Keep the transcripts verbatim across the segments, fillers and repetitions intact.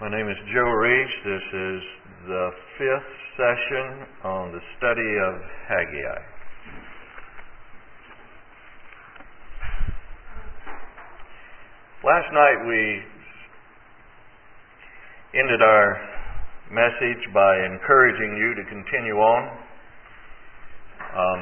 My name is Joe Reach. This is the fifth session on the study of Haggai. Last night we ended our message by encouraging you to continue on. Um,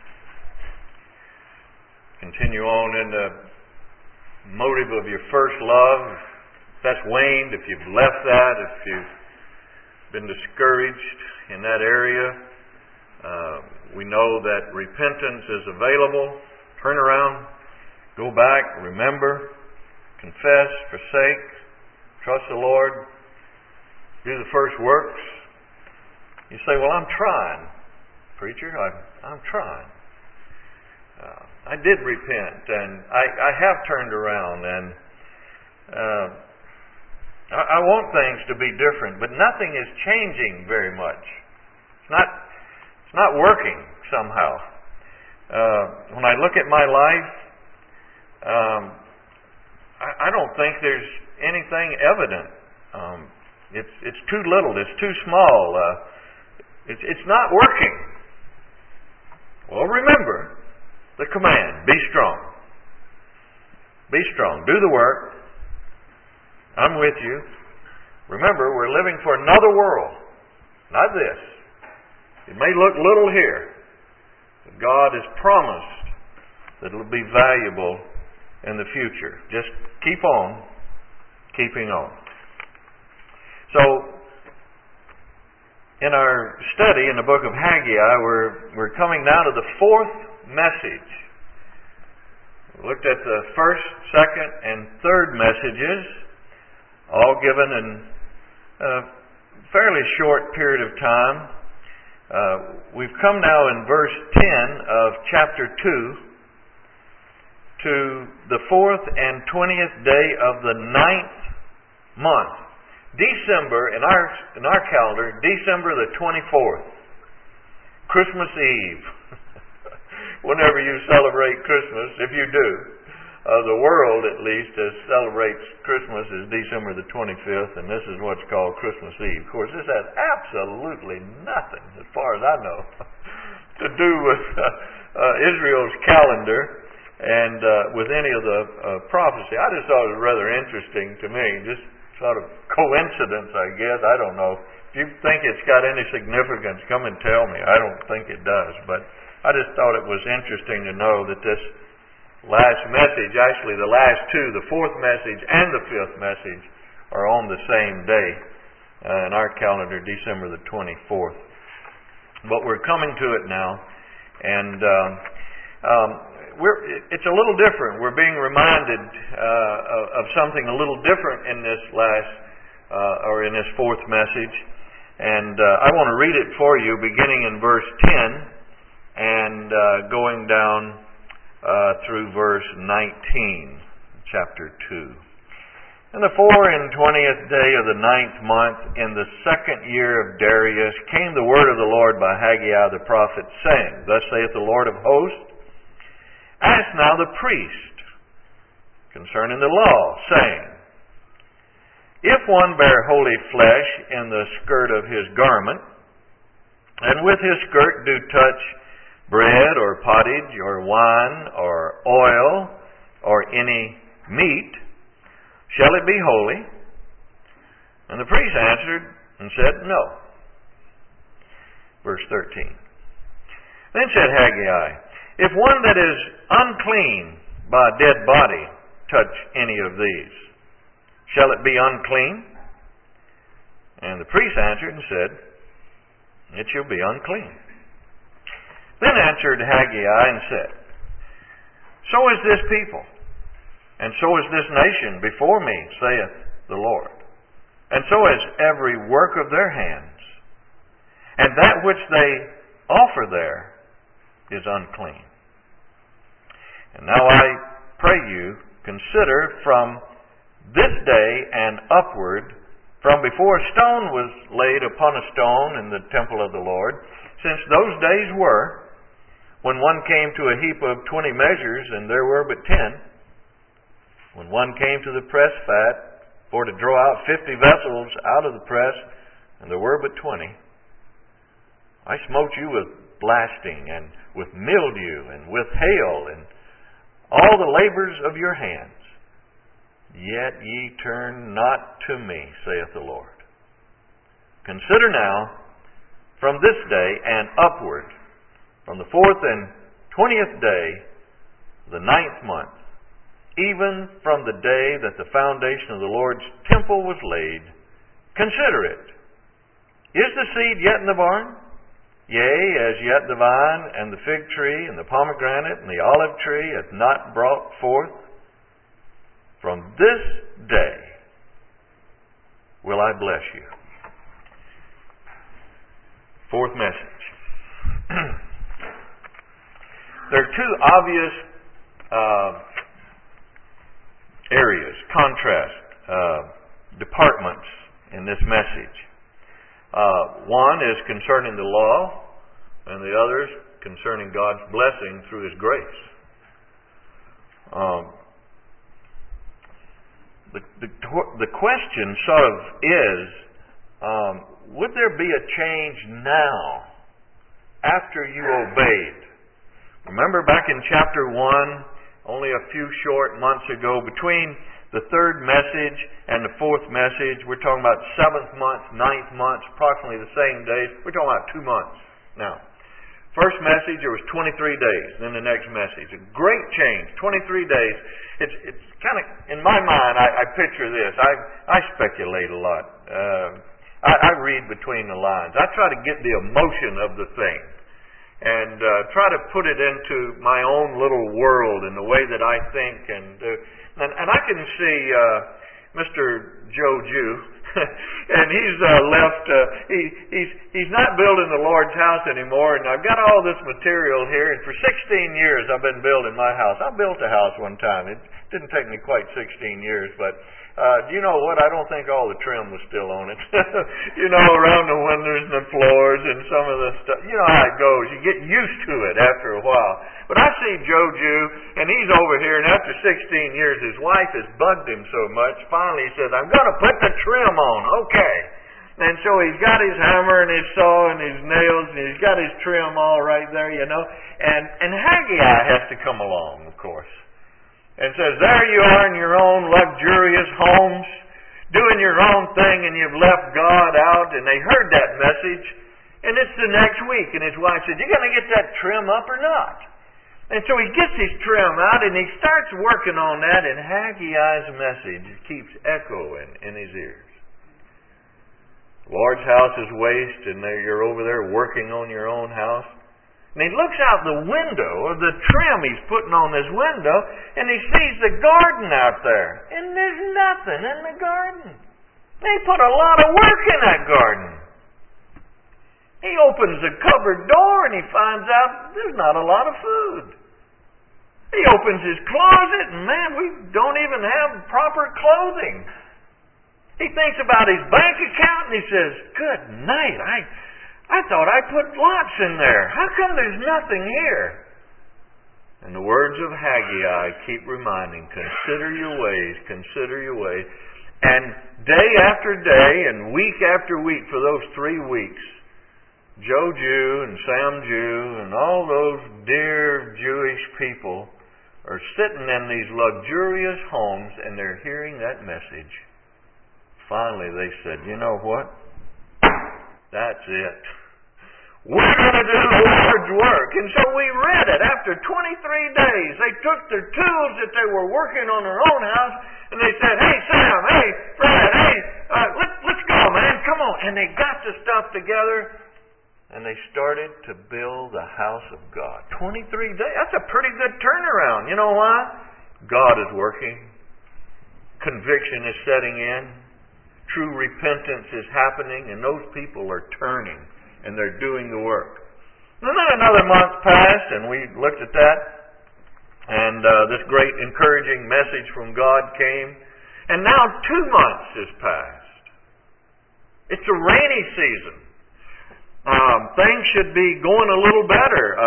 continue on in the motive of your first love. If that's waned, if you've left that, if you've been discouraged in that area, uh, we know that repentance is available. Turn around, go back, remember, confess, forsake, trust the Lord, do the first works. You say, well, I'm trying, preacher. I, I'm trying. Uh, I did repent, and I, I have turned around, and uh, I, I want things to be different, but nothing is changing very much. It's not. It's not working somehow. Uh, when I look at my life, um, I, I don't think there's anything evident. Um, it's it's too little. It's too small. Uh, it's it's not working. Well, remember the command: be strong. Be strong. Do the work. I'm with you. Remember, we're living for another world, not this. It may look little here, but God has promised that it'll be valuable in the future. Just keep on keeping on. So, in our study in the book of Haggai, we're we're coming now to the fourth message. We looked at the first, second, and third messages, all given in a fairly short period of time. Uh, we've come now in verse ten of chapter two to the fourth and twentieth day of the ninth month. December, in our in our calendar, December the twenty-fourth. Christmas Eve. Whenever you celebrate Christmas, if you do, uh, the world at least uh, celebrates Christmas as December the twenty-fifth, and this is what's called Christmas Eve. Of course, this has absolutely nothing, as far as I know, to do with uh, uh, Israel's calendar and uh, with any of the uh, prophecy. I just thought it was rather interesting to me, just sort of coincidence, I guess. I don't know. If you think it's got any significance, come and tell me. I don't think it does, but I just thought it was interesting to know that this last message, actually the last two, the fourth message and the fifth message, are on the same day uh, in our calendar, December the twenty-fourth. But we're coming to it now, and um, um, we're, it's a little different. We're being reminded uh, of something a little different in this last, uh, or in this fourth message, and uh, I want to read it for you, beginning in verse ten and uh, going down uh, through verse nineteen, chapter two. In the four and twentieth day of the ninth month, in the second year of Darius, came the word of the Lord by Haggai the prophet, saying, Thus saith the Lord of hosts, Ask now the priest concerning the law, saying, If one bear holy flesh in the skirt of his garment, and with his skirt do touch bread or pottage or wine or oil or any meat, shall it be holy? And the priest answered and said, No. Verse thirteen. Then said Haggai, If one that is unclean by a dead body touch any of these, shall it be unclean? And the priest answered and said, It shall be unclean. Then answered Haggai and said, So is this people, and so is this nation before me, saith the Lord. And so is every work of their hands. And that which they offer there is unclean. And now I pray you, consider from this day and upward, from before a stone was laid upon a stone in the temple of the Lord, since those days were, when one came to a heap of twenty measures, and there were but ten, when one came to the press fat for to draw out fifty vessels out of the press, and there were but twenty. I smote you with blasting, and with mildew, and with hail, and all the labors of your hands. Yet ye turn not to me, saith the Lord. Consider now, from this day and upward, from the fourth and twentieth day, the ninth month, even from the day that the foundation of the Lord's temple was laid, consider it. Is the seed yet in the barn? Yea, as yet the vine and the fig tree and the pomegranate and the olive tree hath not brought forth. From this day will I bless you. Fourth message. There are two obvious uh, areas, contrast, uh, departments in this message. Uh, one is concerning the law, and the other is concerning God's blessing through His grace. Um, the, the, the question sort of is, um, would there be a change now after you obeyed? Remember back in chapter one, only a few short months ago, between the third message and the fourth message, we're talking about seventh month, ninth month, approximately the same days. We're talking about two months now. First message, there was twenty-three days. Then the next message, a great change, twenty-three days. It's it's kind of, in my mind, I, I picture this. I I speculate a lot. Uh, I, I read between the lines. I try to get the emotion of the thing and uh, try to put it into my own little world in the way that I think. And uh, and, and I can see uh, Mister Joe Jew, and he's uh, left. Uh, he he's he's not building the Lord's house anymore. And I've got all this material here. And for sixteen years, I've been building my house. I built a house one time. It didn't take me quite sixteen years, but. Uh, do you know what? I don't think all the trim was still on it. You know, around the windows and the floors and some of the stuff. You know how it goes. You get used to it after a while. But I see Joe Jew, and he's over here, and after sixteen years, his wife has bugged him so much, finally he says, I'm going to put the trim on. Okay. And so he's got his hammer and his saw and his nails, and he's got his trim all right there, you know. And, and Haggai has to come along, of course. And says, there you are in your own luxurious homes, doing your own thing, and you've left God out. And they heard that message, and it's the next week. And his wife said, you going to get that trim up or not? And so he gets his trim out, and he starts working on that, and Haggai's message keeps echoing in his ears. The Lord's house is waste, and you're over there working on your own house. And he looks out the window of the trim he's putting on this window, and he sees the garden out there. And there's nothing in the garden. They put a lot of work in that garden. He opens the cupboard door and he finds out there's not a lot of food. He opens his closet and man, we don't even have proper clothing. He thinks about his bank account and he says, good night, I... I thought I put lots in there. How come there's nothing here? And the words of Haggai keep reminding, consider your ways, consider your ways. And day after day and week after week for those three weeks, Joe Jew and Sam Jew and all those dear Jewish people are sitting in these luxurious homes and they're hearing that message. Finally they said, you know what? That's it. We're going to do the Lord's work. And so we read it. After twenty-three days, they took their tools that they were working on their own house, and they said, hey, Sam, hey, Fred, hey, uh, let, let's go, man, come on. And they got the stuff together, and they started to build the house of God. twenty-three days. That's a pretty good turnaround. You know why? God is working. Conviction is setting in. True repentance is happening, and those people are turning, and they're doing the work. And then another month passed, and we looked at that, and uh, this great encouraging message from God came, and now two months has passed. It's a rainy season. Um, things should be going a little better. Uh,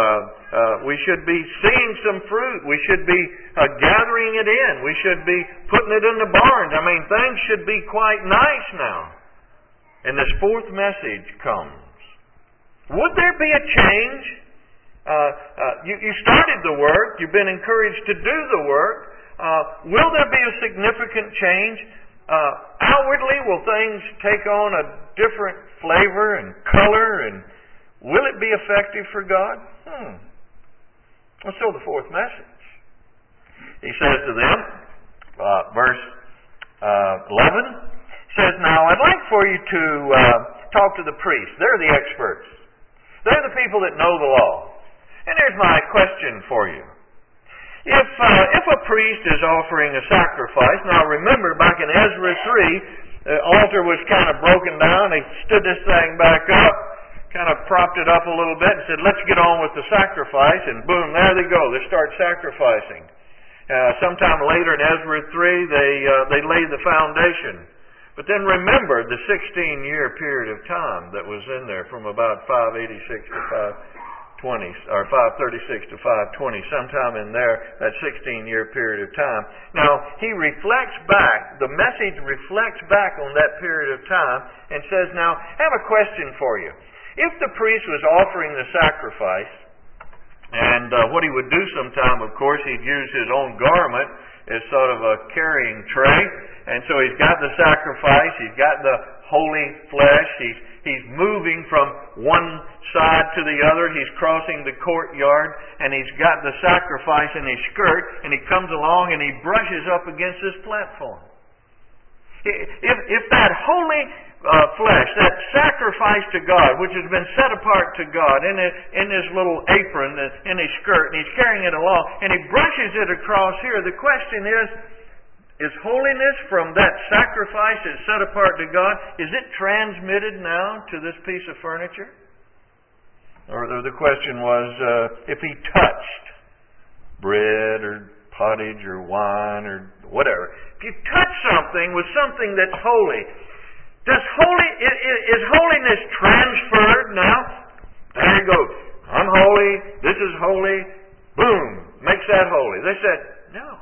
uh, we should be seeing some fruit. We should be uh, gathering it in. We should be putting it in the barns. I mean, things should be quite nice now. And this fourth message comes. Would there be a change? Uh, uh, you, you started the work. You've been encouraged to do the work. Uh, will there be a significant change? Uh, outwardly, will things take on a different flavor and color, and will it be effective for God? Hmm. Well, so the fourth message. He says to them, uh, verse uh, eleven, says, "Now I'd like for you to uh, talk to the priests. They're the experts. They're the people that know the law. And here's my question for you. If uh, if a priest is offering a sacrifice, now remember back in Ezra three, the altar was kind of broken down. They stood this thing back up, kind of propped it up a little bit and said, let's get on with the sacrifice. And boom, there they go. They start sacrificing. Uh, sometime later in Ezra three, they uh, they laid the foundation. But then remember the sixteen-year period of time that was in there from about five eighty-six to five twenty, or five thirty-six to five twenty, sometime in there, that sixteen-year period of time. Now, he reflects back, the message reflects back on that period of time and says, now, I have a question for you. If the priest was offering the sacrifice, and uh, what he would do sometime, of course, he'd use his own garment as sort of a carrying tray, and so he's got the sacrifice, he's got the holy flesh, he's He's moving from one side to the other. He's crossing the courtyard, and he's got the sacrifice in his skirt, and he comes along and he brushes up against this platform. If, if that holy uh, flesh, that sacrifice to God, which has been set apart to God in, a, in his little apron, in his skirt, and he's carrying it along, and he brushes it across here, the question is, is holiness from that sacrifice that's set apart to God, is it transmitted now to this piece of furniture? Or the question was, uh, if he touched bread or pottage or wine or whatever, if you touch something with something that's holy, does holy is holiness transferred now? There you go. I'm holy. This is holy. Boom. Makes that holy. They said, no.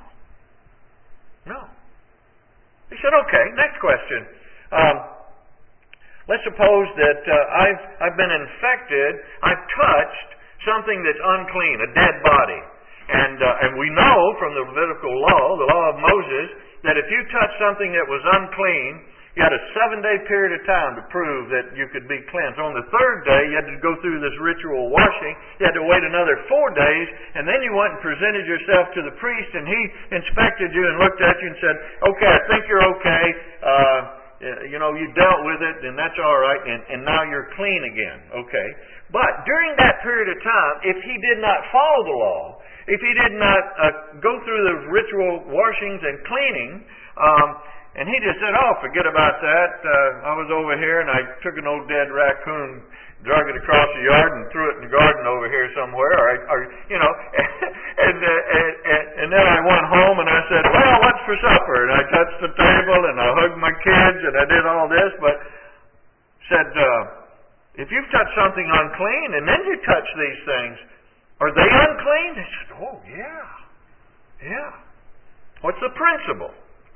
No. He said, okay, next question. Um, let's suppose that uh, I've, I've been infected, I've touched something that's unclean, a dead body. And, uh, and we know from the Levitical law, the law of Moses, that if you touch something that was unclean, you had a seven-day period of time to prove that you could be cleansed. On the third day, you had to go through this ritual washing. You had to wait another four days, and then you went and presented yourself to the priest, and he inspected you and looked at you and said, okay, I think you're okay. Uh, you know, you dealt with it, and that's all right, and, and now you're clean again. Okay. But during that period of time, if he did not follow the law, if he did not uh, go through the ritual washings and cleaning, um, and he just said, oh, forget about that. Uh, I was over here and I took an old dead raccoon, drug it across the yard and threw it in the garden over here somewhere. Or, or you know, and, uh, and, and, and then I went home and I said, well, what's for supper? And I touched the table and I hugged my kids and I did all this. But said, uh, if you've touched something unclean and then you touch these things, are they unclean? They said, oh, yeah. Yeah. What's the principle?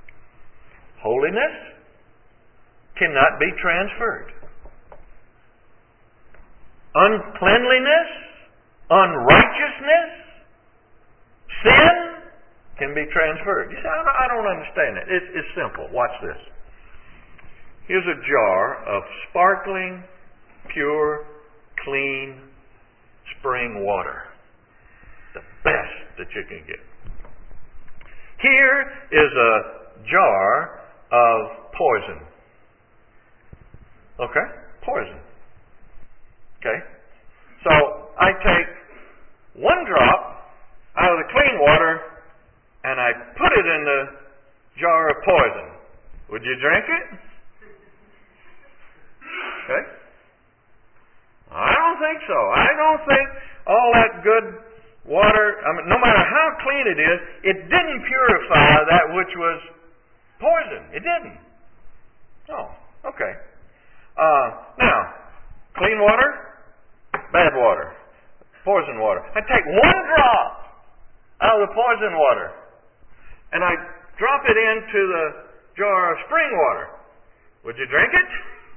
Holiness cannot be transferred. Uncleanliness, unrighteousness, sin can be transferred. You say, I don't understand it. It's, it's simple. Watch this. Here's a jar of sparkling, pure, clean spring water. The best that you can get. Here is a jar of poison. Okay? Poison. Okay? So, I take one drop out of the clean water and I put it in the jar of poison. Would you drink it? Okay? I don't think so. I don't think all that good water, I mean, no matter how clean it is, it didn't purify that which was poison. It didn't. Oh, okay. Uh, now, clean water, bad water. poison water. I take one drop out of the poison water, and I drop it into the jar of spring water. Would you drink it?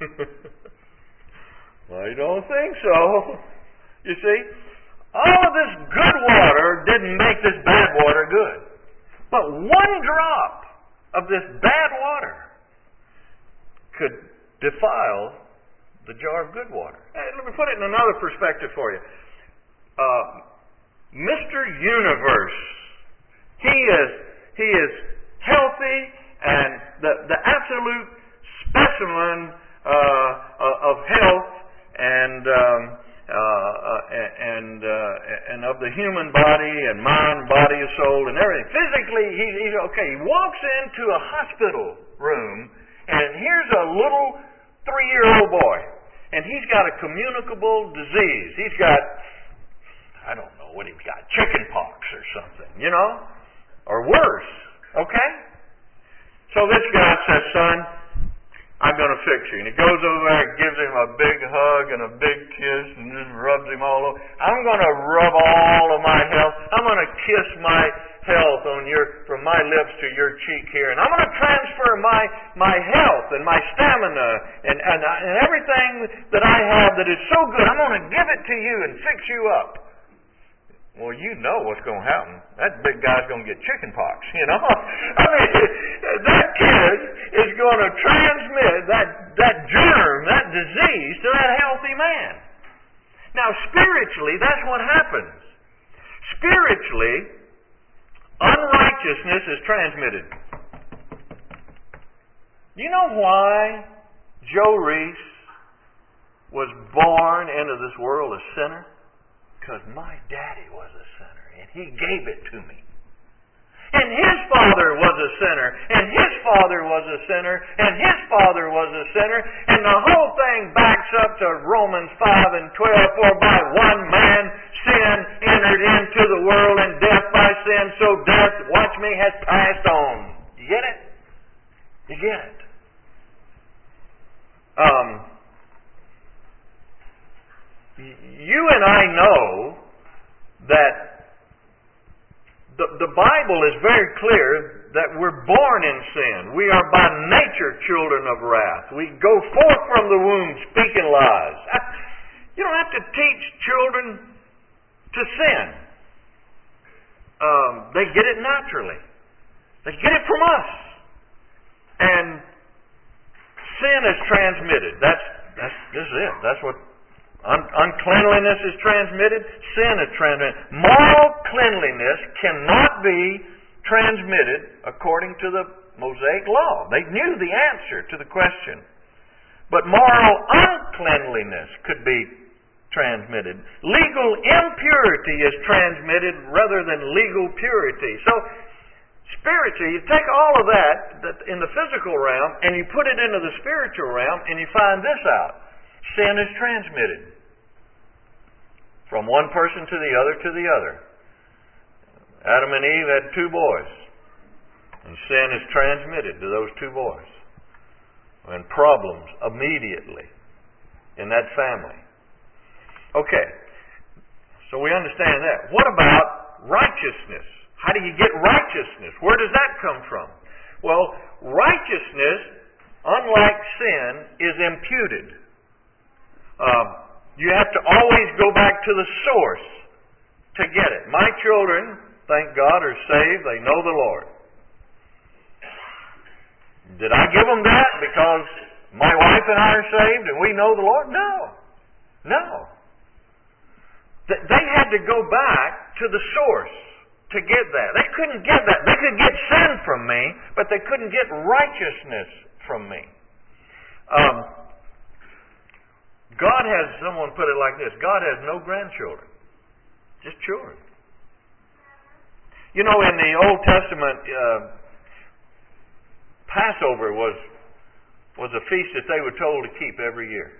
I don't think so. You see, all of this good water didn't make this bad water good. But one drop of this bad water could defile the jar of good water. Hey, let me put it in another perspective for you. Uh, Mister Universe, he is he is healthy and the the absolute specimen uh, of health and um, uh, and uh, and of the human body and mind, body, and soul, and everything. Physically, he's, he's okay. He walks into a hospital room, and here's a little three-year-old boy, and he's got a communicable disease. He's got, I don't know what he's got, chicken pox or something, you know, or worse, okay? So this guy says, son, I'm going to fix you. And he goes over there and gives him a big hug and a big kiss and just rubs him all over. I'm going to rub all of my health. I'm going to kiss my health on your, from my lips to your cheek here. And I'm going to transfer my, my health and my stamina and, and, and everything that I have that is so good. I'm going to give it to you and fix you up. Well, you know what's going to happen. That big guy's going to get chicken pox, you know. I mean, that kid is going to transmit that, that germ, that disease to that healthy man. Now, spiritually, that's what happens. Spiritually, unrighteousness is transmitted. Do you know why Joe Reese was born into this world a sinner? Because my daddy was a sinner, and he gave it to me. And his father was a sinner, and his father was a sinner, and his father was a sinner, and the whole thing backs up to Romans five and twelve, for by one man sin entered into the world, and death by sin, so death, watch me, has passed on. You get it? You get it? Um... You and I know that the, the Bible is very clear that we're born in sin. We are by nature children of wrath. We go forth from the womb speaking lies. You don't have to teach children to sin. Um, they get it naturally. They get it from us. And sin is transmitted. That's, that's, this is it. That's what Un- uncleanliness is transmitted, sin is transmitted. Moral cleanliness cannot be transmitted according to the Mosaic law. They knew the answer to the question. But moral uncleanliness could be transmitted. Legal impurity is transmitted rather than legal purity. So, spiritually, you take all of that, that in the physical realm and you put it into the spiritual realm and you find this out. Sin is transmitted from one person to the other to the other. Adam and Eve had two boys, and sin is transmitted to those two boys. And problems immediately in that family. Okay, so we understand that. What about righteousness? How do you get righteousness? Where does that come from? Well, righteousness, unlike sin, is imputed. Um, you have to always go back to the source to get it. My children, thank God, are saved. They know the Lord. Did I give them that because my wife and I are saved and we know the Lord? No. No. They had to go back to the source to get that. They couldn't get that. They could get sin from me, but they couldn't get righteousness from me. Um, God has, someone put it like this, God has no grandchildren, just children. You know, in the Old Testament, uh, Passover was was a feast that they were told to keep every year.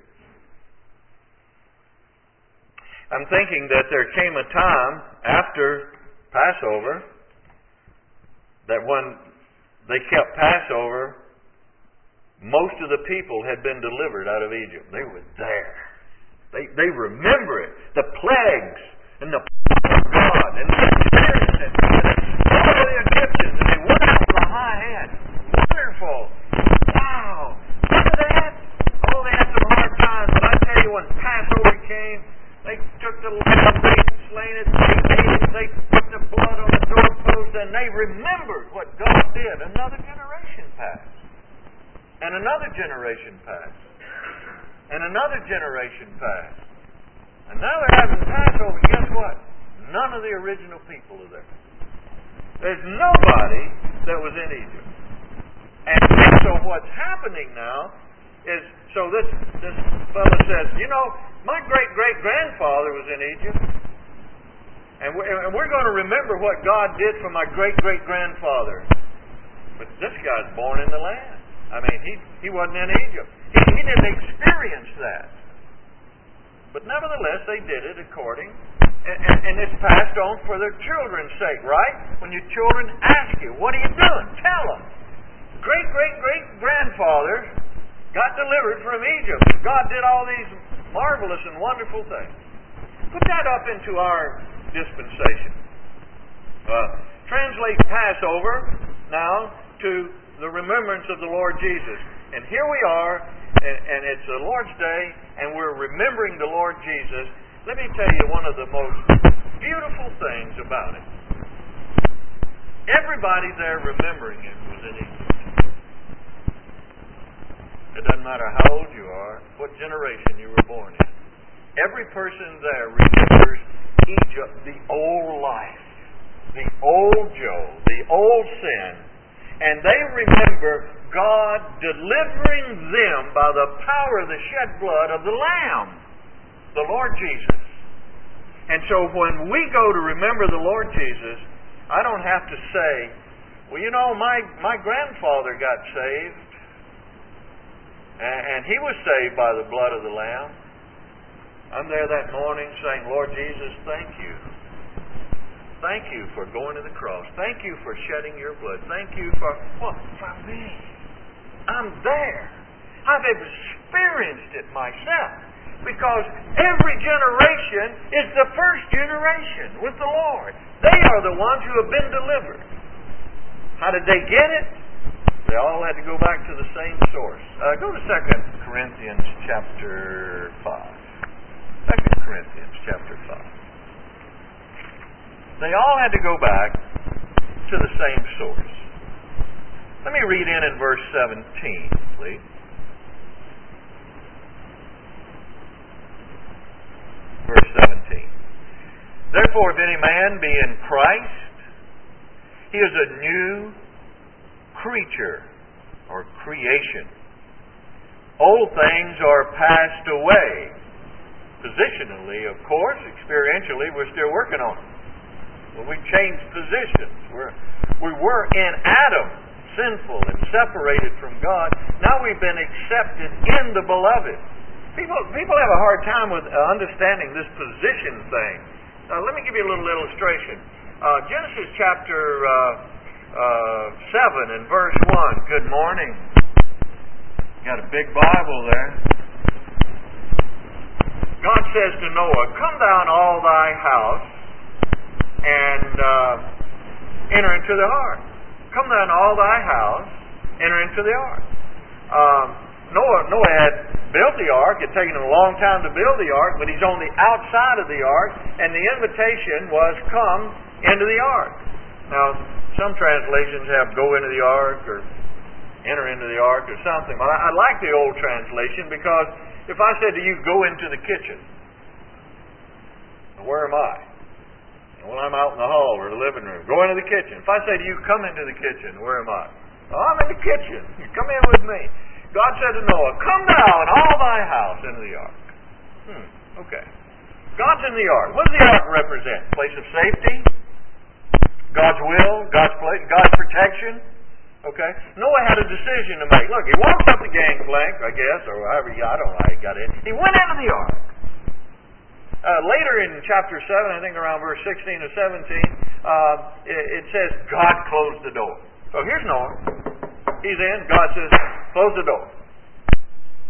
I'm thinking that there came a time after Passover that when they kept Passover, most of the people had been delivered out of Egypt. They were there. They they remember it. The plagues and the power of God, and they experienced it, and they saw the Egyptians, and they went out from the high hand. Wonderful! Wow! Look at that! Oh, they had some hard times, but I tell you, when Passover came, they took the lamb, they slain it, they ate it, they put the blood on the doorpost, and they remembered what God did. Another generation passed. And another generation passed. And another generation passed. And now they're having Passover. Guess what? None of the original people are there. There's nobody that was in Egypt. And so what's happening now is, so this, this fellow says, you know, my great-great-grandfather was in Egypt. And we're, and we're going to remember what God did for my great-great-grandfather. But this guy's born in the land. I mean, he, he wasn't in Egypt. He, he didn't experience that. But nevertheless, they did it according, and, and, and it's passed on for their children's sake, right? When your children ask you, what are you doing? Tell them. Great-great-great-grandfather got delivered from Egypt. God did all these marvelous and wonderful things. Put that up into our dispensation. Uh, translate Passover now to the remembrance of the Lord Jesus. And here we are, and, and it's the Lord's Day, and we're remembering the Lord Jesus. Let me tell you one of the most beautiful things about it. Everybody there remembering Him was in Egypt. It doesn't matter how old you are, what generation you were born in. Every person there remembers Egypt, the old life, the old Joe, the old sin, and they remember God delivering them by the power of the shed blood of the Lamb, the Lord Jesus. And so when we go to remember the Lord Jesus, I don't have to say, well, you know, my, my grandfather got saved, and, and he was saved by the blood of the Lamb. I'm there that morning saying, Lord Jesus, thank you. Thank you for going to the cross. Thank you for shedding your blood. Thank you for, well, for me. I'm there. I've experienced it myself. Because every generation is the first generation with the Lord. They are the ones who have been delivered. How did they get it? They all had to go back to the same source. Uh, go to Second Corinthians chapter five. Second Corinthians chapter five. They all had to go back to the same source. Let me read in in verse seventeen, please. Verse seventeen. Therefore, if any man be in Christ, he is a new creature or creation. Old things are passed away. Positionally, of course, experientially, we're still working on it. Well, we changed positions. We're, we were in Adam, sinful and separated from God. Now we've been accepted in the Beloved. People, people have a hard time with uh, understanding this position thing. Uh, let me give you a little illustration. Uh, Genesis chapter uh, uh, seven and verse one. Good morning. Got a big Bible there. God says to Noah, "Come down all thy house and uh, enter into the ark. Come down all thy house, enter into the ark." Um, Noah, Noah had built the ark. It had taken him a long time to build the ark, but he's on the outside of the ark, and the invitation was, come into the ark. Now, some translations have go into the ark or enter into the ark or something. But I, I like the old translation because if I said to you, go into the kitchen, where am I? And when I'm out in the hall or the living room, go into the kitchen. If I say to you, come into the kitchen, where am I? Oh, I'm in the kitchen. You come in with me. God said to Noah, come down, all thy house, into the ark. Hmm, okay. God's in the ark. What does the ark represent? Place of safety? God's will? God's place? God's protection? Okay. Noah had a decision to make. Look, he walked up the gangplank, I guess, or however, I don't know how he got in. He went into the ark. Uh, later in chapter seven, I think around verse sixteen or seventeen, uh, it, it says God closed the door. So here's Noah. He's in. God says, close the door.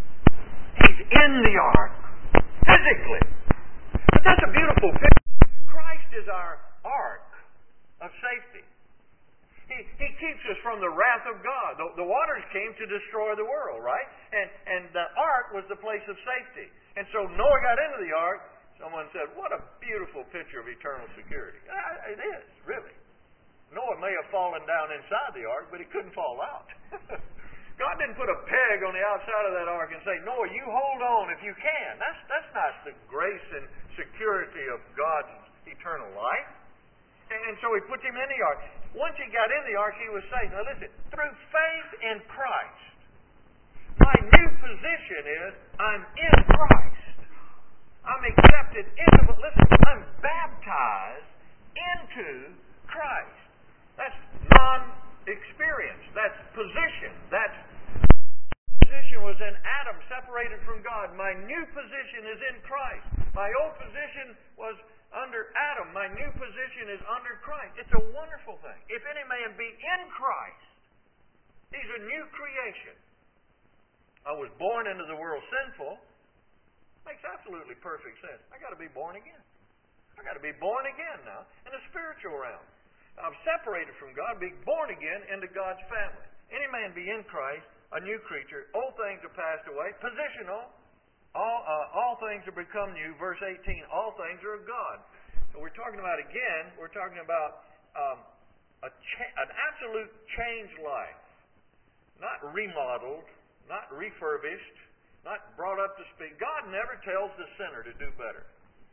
He's in the ark, physically. But that's a beautiful picture. is our ark of safety. He, he keeps us from the wrath of God. The, the waters came to destroy the world, right? And, and the ark was the place of safety. And so Noah got into the ark. Someone said, what a beautiful picture of eternal security. It is, really. Noah may have fallen down inside the ark, but he couldn't fall out. God didn't put a peg on the outside of that ark and say, Noah, you hold on if you can. That's, that's not the grace and security of God's eternal life. And so he put him in the ark. Once he got in the ark, he was saved. Now listen, through faith in Christ, my new position is I'm in Christ. I'm accepted into, but listen, I'm baptized into Christ. That's non-experience. That's position. That's position was in Adam, separated from God. My new position is in Christ. My old position was under Adam. My new position is under Christ. It's a wonderful thing. If any man be in Christ, he's a new creation. I was born into the world sinful. Makes absolutely perfect sense. I got to be born again. I got to be born again now in the spiritual realm. I'm separated from God, being born again into God's family. Any man be in Christ, a new creature. Old things are passed away. Positional. All, uh, all things are become new. Verse eighteen, all things are of God. So we're talking about, again, we're talking about um, a cha- an absolute changed life. Not remodeled, not refurbished, not brought up to speed. God never tells the sinner to do better.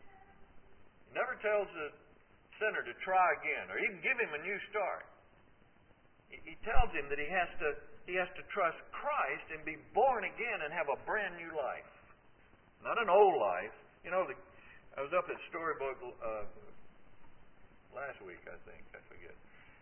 He never tells the sinner to try again or even give him a new start. He, he tells him that he has to he has to trust Christ and be born again and have a brand new life. Not an old life. You know, the, I was up at Storybook uh, last week, I think. I forget.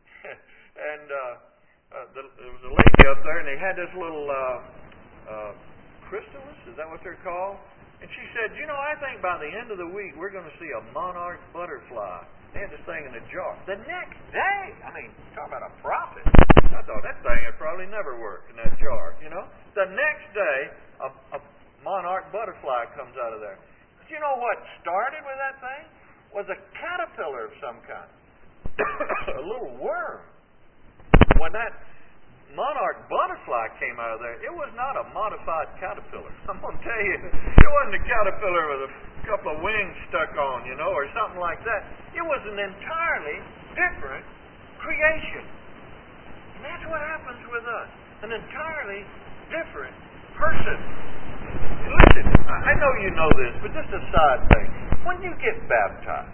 and uh, uh, the, there was a lady up there, and they had this little uh, uh, chrysalis. Is that what they're called? And she said, you know, I think by the end of the week we're going to see a monarch butterfly. They had this thing in a jar. The next day, I mean, talk about a prophet. I thought that thing would probably never work in that jar, you know. The next day, a, a monarch butterfly comes out of there. Do you know what started with that thing? Was a caterpillar of some kind. A little worm. When that monarch butterfly came out of there, it was not a modified caterpillar. I'm going to tell you, it wasn't a caterpillar with a couple of wings stuck on, you know, or something like that. It was an entirely different creation. And that's what happens with us. An entirely different person. Listen, I know you know this, but just a side thing. When you get baptized,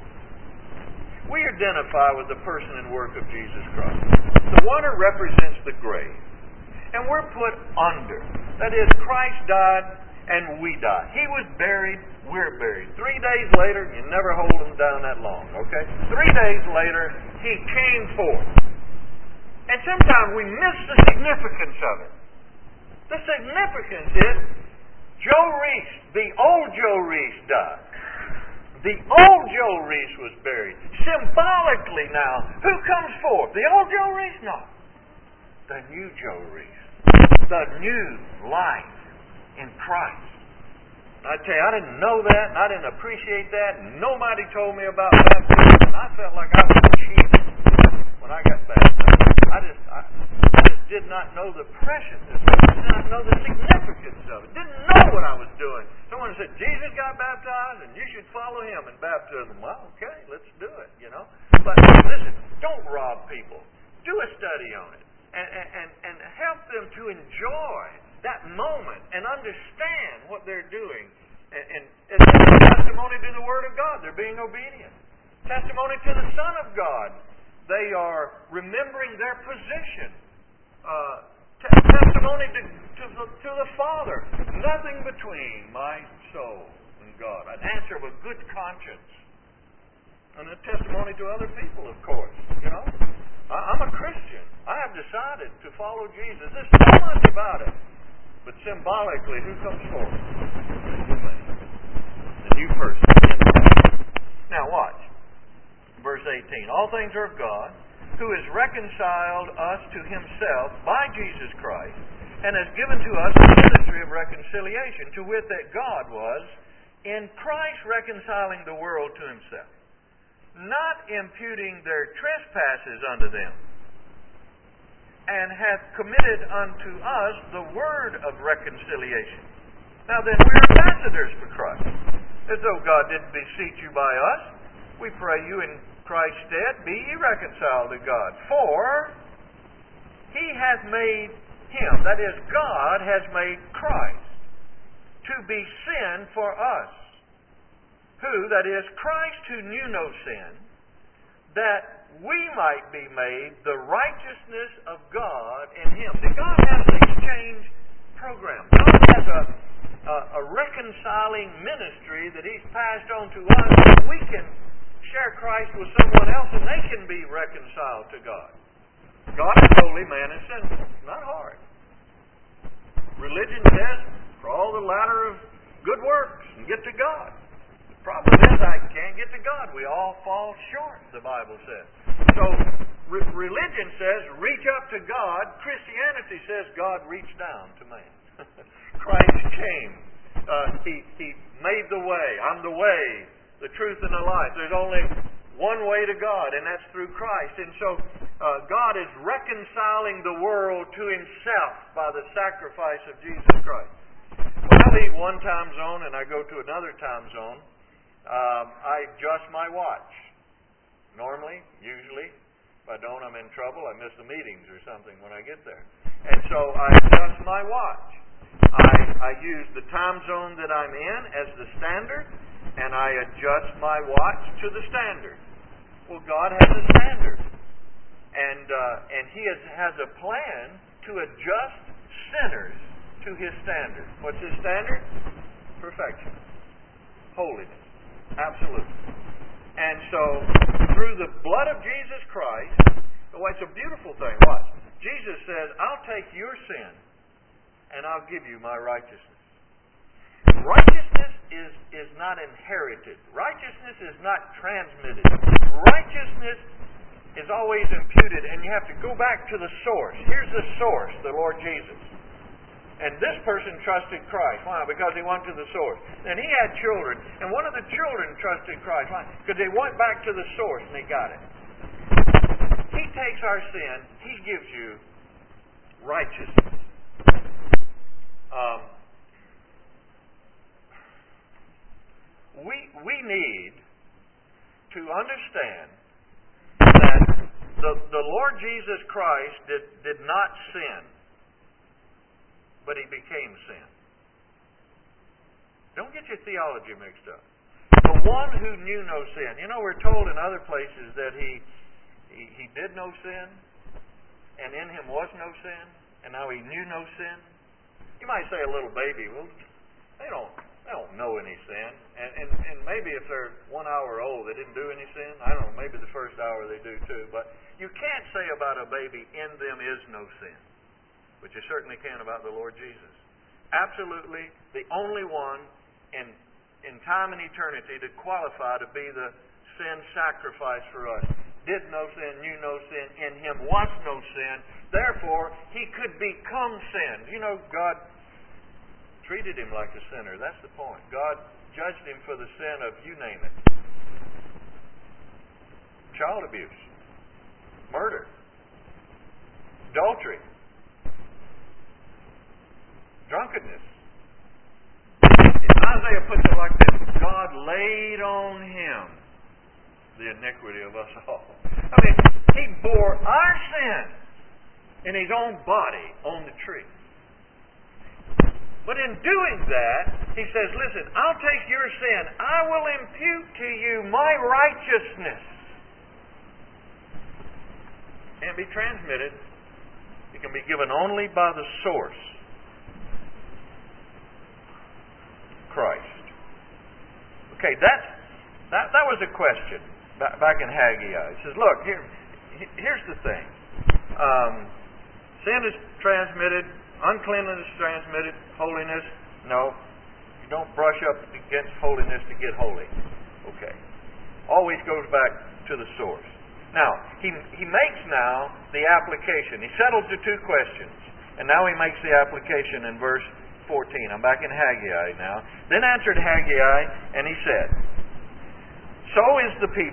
we identify with the person and work of Jesus Christ. The water represents the grave. And we're put under. That is, Christ died and we died. He was buried, we're buried. Three days later, you never hold him down that long, okay? Three days later, he came forth. And sometimes we miss the significance of it. The significance is Joe Reese, the old Joe Reese died. The old Joe Reese was buried. Symbolically now, who comes forth? The old Joe Reese? No. The new Joe Reese. The new life in Christ. I tell you, I didn't know that, and I didn't appreciate that, and nobody told me about baptism, and I felt like I was cheated when I got baptized. I just, I, I just did not know the preciousness of it. Did not know the significance of it. Didn't know what I was doing. Someone said, Jesus got baptized, and you should follow him in baptism. Well, okay, let's do it, you know. But listen, don't rob people. Do a study on it, and, and, and help them to enjoy that moment and understand what they're doing. And, and, and it's testimony to the Word of God. They're being obedient. Testimony to the Son of God. They are remembering their position. Uh, t- testimony to, to, the, to the Father. Nothing between my soul and God. An answer of a good conscience. And a testimony to other people, of course. You know, I, I'm a Christian. I have decided to follow Jesus. There's so much about it. But symbolically, who comes forward? The new man. The new person. Now watch. Verse eighteen. All things are of God, who has reconciled us to himself by Jesus Christ, and has given to us the ministry of reconciliation, to wit that God was in Christ reconciling the world to himself, not imputing their trespasses unto them, and hath committed unto us the word of reconciliation. Now then, we are ambassadors for Christ. As though God didn't beseech you by us, we pray you in Christ's stead, be ye reconciled to God. For He hath made Him, that is, God has made Christ, to be sin for us, who, that is, Christ who knew no sin, that we might be made the righteousness of God in Him. See, God has an exchange program. God has a, a, a reconciling ministry that He's passed on to us, so we can share Christ with someone else and they can be reconciled to God. God is holy, man is sinful. It's not hard. Religion says, crawl the ladder of good works and get to God. The problem is I can't get to God. We all fall short, the Bible says. So re- religion says reach up to God. Christianity says God reached down to man. Christ came. Uh, he, he made the way. I'm the way, the truth, and the life. There's only one way to God, and that's through Christ. And so uh, God is reconciling the world to Himself by the sacrifice of Jesus Christ. When I leave one time zone and I go to another time zone, um, I adjust my watch. Normally, usually, if I don't, I'm in trouble. I miss the meetings or something when I get there. And so I adjust my watch. I, I use the time zone that I'm in as the standard, and I adjust my watch to the standard. Well, God has a standard. And uh, and He has, has a plan to adjust sinners to His standard. What's His standard? Perfection. Holiness. Absolutely. And so, through the blood of Jesus Christ, oh, it's a beautiful thing. Watch. Jesus says, I'll take your sin and I'll give you my righteousness. Righteousness is, is not inherited. Righteousness is not transmitted. Righteousness is always imputed, and you have to go back to the source. Here's the source, the Lord Jesus. And this person trusted Christ. Why? Because he went to the source. And he had children, and one of the children trusted Christ. Why? Because they went back to the source and they got it. He takes our sin, He gives you righteousness. Um, we we need to understand that the, the Lord Jesus Christ did, did not sin, but He became sin. Don't get your theology mixed up. The one who knew no sin. You know, we're told in other places that He He, he did no sin, and in Him was no sin, and now He knew no sin. You might say a little baby, well, they don't they don't know any sin. And, and, and maybe if they're one hour old, they didn't do any sin. I don't know, maybe the first hour they do too. But you can't say about a baby, in them is no sin. But you certainly can about the Lord Jesus. Absolutely the only one in, in time and eternity to qualify to be the sin sacrifice for us. Did no sin, knew no sin, in Him was no sin. Therefore, He could become sin. You know, God treated Him like a sinner. That's the point. God judged Him for the sin of, you name it, child abuse, murder, adultery, drunkenness. Isaiah puts it like this: God laid on Him the iniquity of us all. I mean, He bore our sin in His own body on the tree. But in doing that, He says, listen, I'll take your sin. I will impute to you my righteousness. Can't be transmitted. It can be given only by the source, Christ. Okay, that's, that, that was a question back in Haggai. It says, look, here, here's the thing. Um, sin is transmitted. Uncleanliness is transmitted. Holiness, no. You don't brush up against holiness to get holy. Okay. Always goes back to the source. Now, he, he makes now the application. He settles the two questions. And now he makes the application in verse fourteen. I'm back in Haggai now. Then answered Haggai, and he said, so is the people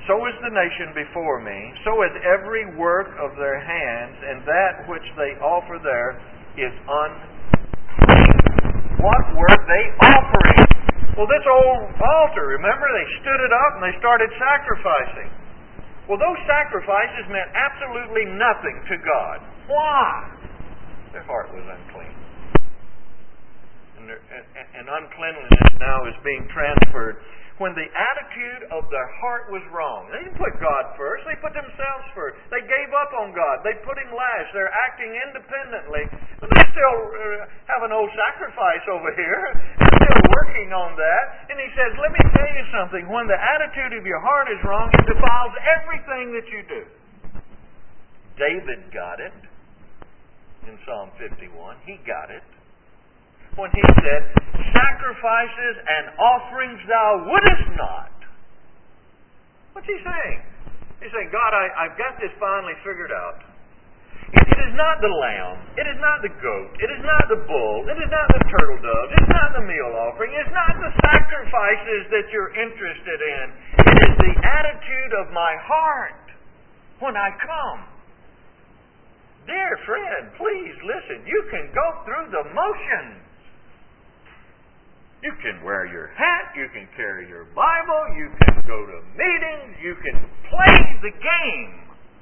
so is the nation before me, so is every work of their hands, and that which they offer there is unclean. What were they offering? Well, this old altar, remember, they stood it up and they started sacrificing. Well, those sacrifices meant absolutely nothing to God. Why? Their heart was unclean. And, their, and, and uncleanliness now is being transferred when the attitude of their heart was wrong. They didn't put God first. They put themselves first. They gave up on God. They put Him last. They're acting independently. But they still uh, have an old sacrifice over here. They're still working on that. And He says, let me tell you something. When the attitude of your heart is wrong, it defiles everything that you do. David got it in Psalm fifty-one. He got it. When he said, sacrifices and offerings thou wouldest not. What's he saying? He's saying, God, I, I've got this finally figured out. It, it is not the lamb. It is not the goat. It is not the bull. It is not the turtle dove. It is not the meal offering. It's not the sacrifices that you're interested in. It is the attitude of my heart when I come. Dear friend, please listen. You can go through the motions. You can wear your hat, you can carry your Bible, you can go to meetings, you can play the game.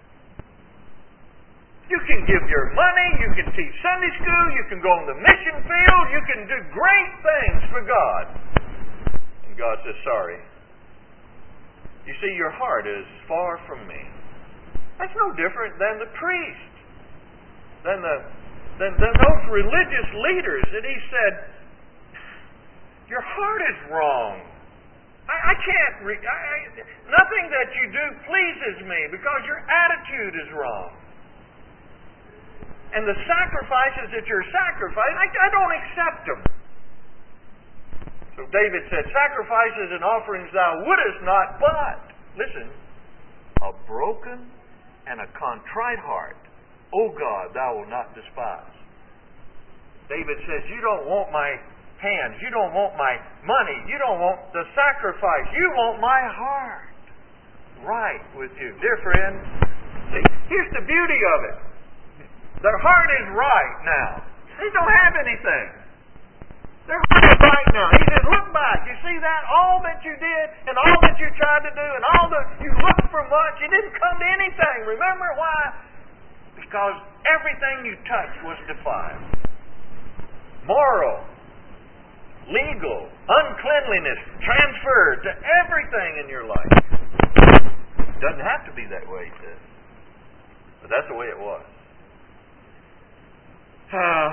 You can give your money, you can teach Sunday school, you can go on the mission field, you can do great things for God. And God says, sorry. You see, your heart is far from me. That's no different than the priest, than, the, than, than those religious leaders that He said, your heart is wrong. I, I can't... Re- I, I, nothing that you do pleases me because your attitude is wrong. And the sacrifices that you're sacrificing, I, I don't accept them. So David said, sacrifices and offerings thou wouldest not, but, listen, a broken and a contrite heart, O God, thou wilt not despise. David says, you don't want my hands. You don't want my money. You don't want the sacrifice. You want my heart right with you. Dear friend, see, here's the beauty of it. Their heart is right now. They don't have anything. Their heart is right now. He says, look back. You see that? All that you did and all that you tried to do and all that you looked for much, it didn't come to anything. Remember why? Because everything you touched was defiled. Moral, legal, uncleanliness transferred to everything in your life. Doesn't have to be that way, he says. But that's the way it was. Uh,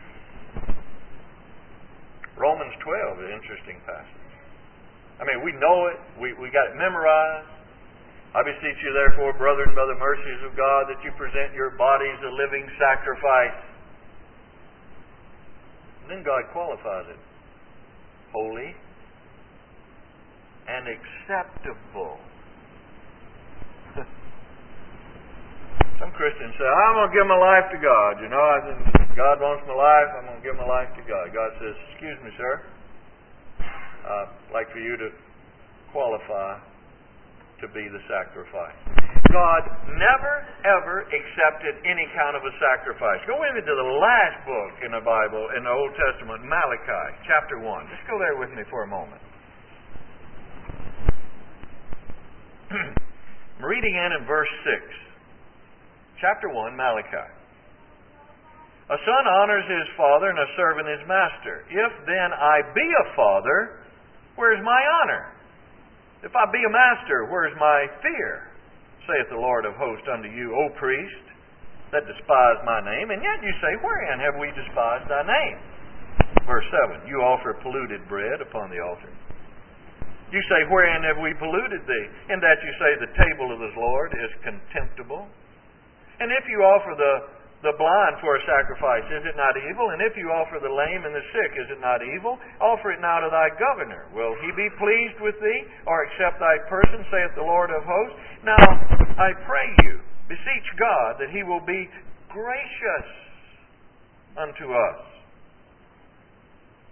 Romans twelve is an interesting passage. I mean, we know it. We, we got it memorized. I beseech you, therefore, brethren, by the mercies of God, that you present your bodies a living sacrifice. And then God qualifies it. Holy and acceptable. Some Christians say, I'm going to give my life to God. You know, I think God wants my life, I'm going to give my life to God. God says, excuse me, sir. I'd like for you to qualify to be the sacrifice. God never, ever accepted any kind of a sacrifice. Go with me to the last book in the Bible, in the Old Testament, Malachi, chapter one. Just go there with me for a moment. I'm reading in in verse six. Chapter one, Malachi. A son honors his father and a servant his master. If then I be a father, where is my honor? If I be a master, where is my fear? Saith the Lord of hosts unto you, O priest, that despise my name. And yet you say, wherein have we despised thy name? Verse seven, you offer polluted bread upon the altar. You say, wherein have we polluted thee? In that you say, the table of the Lord is contemptible. And if you offer the, the blind for a sacrifice, is it not evil? And if you offer the lame and the sick, is it not evil? Offer it now to thy governor. Will he be pleased with thee, or accept thy person, saith the Lord of hosts? Now, I pray you, beseech God that he will be gracious unto us.